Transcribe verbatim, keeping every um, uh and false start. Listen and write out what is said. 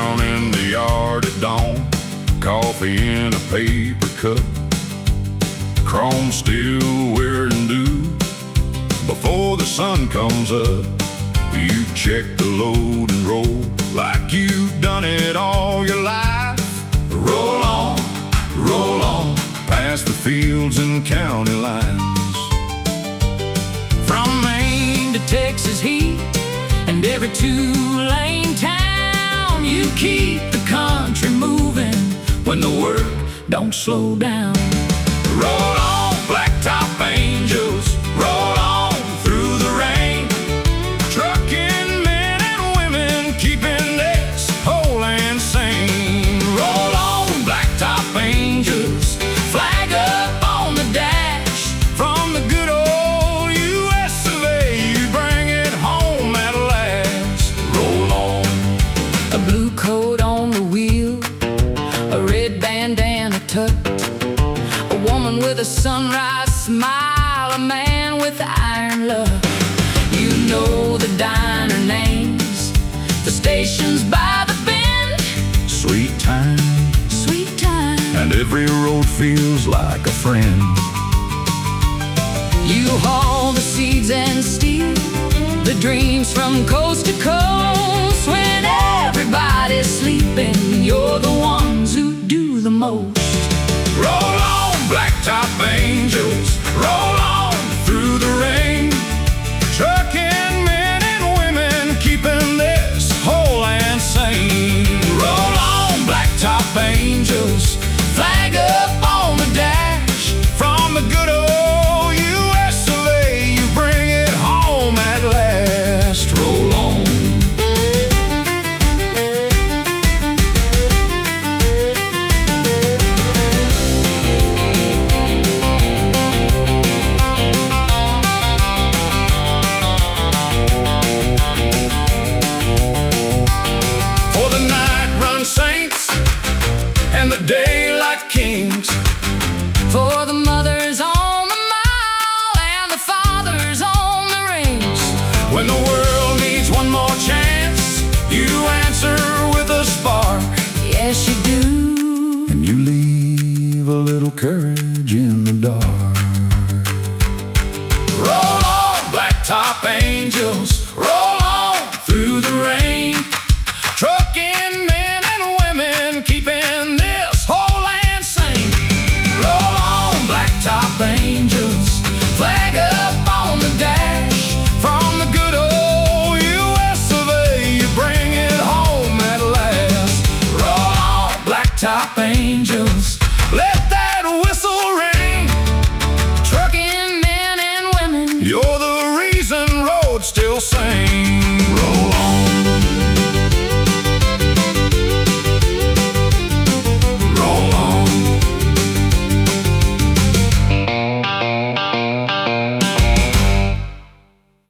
down in the yard at dawn, coffee in a paper cup, chrome still wearing dew. Before the sun comes up, you check the load and roll like you've done it all your life. Roll on, roll on, past the fields and county lines. From Maine to Texas heat and every two-lane town, you keep the country moving when the work don't slow down. Roll on, blacktop angels, roll on through the rain. Trucking men and women, keeping this whole and sane. Roll on, blacktop angels, flag up on the dash. From the good old U S of A, you bring it home at last. Roll on. A blue coat on the wheel, a red bandana tucked, a woman with a sunrise smile, a man with iron love. You know the diner names, the stations by the bend. Sweet time, Sweet time. and every road feels like a friend. You haul the seeds and steal the dreams from coast to coast. When everybody's sleeping, you're the ones who do the most. Roll on, blacktop angels, roll on through the rain. Trucking men and women, keeping this whole and sane. Roll on, blacktop angels, flag up on the dash. From the good old U S of A, you bring it home at last. Roll on. And the daylight kings, For the mothers on the mile and the fathers on the range. when the world needs one more chance, you answer with a spark, Yes, you do. and you leave a little courage.